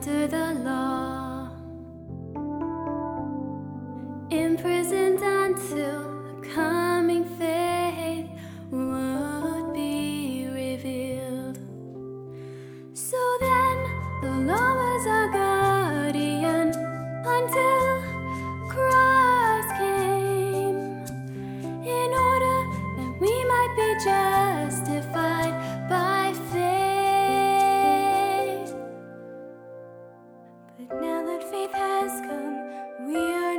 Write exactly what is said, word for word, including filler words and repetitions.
under the law, imprisoned until the coming faith would be revealed. So then the law was our guardian until Christ came, in order that we might be justified by faith. But now that faith has come, we are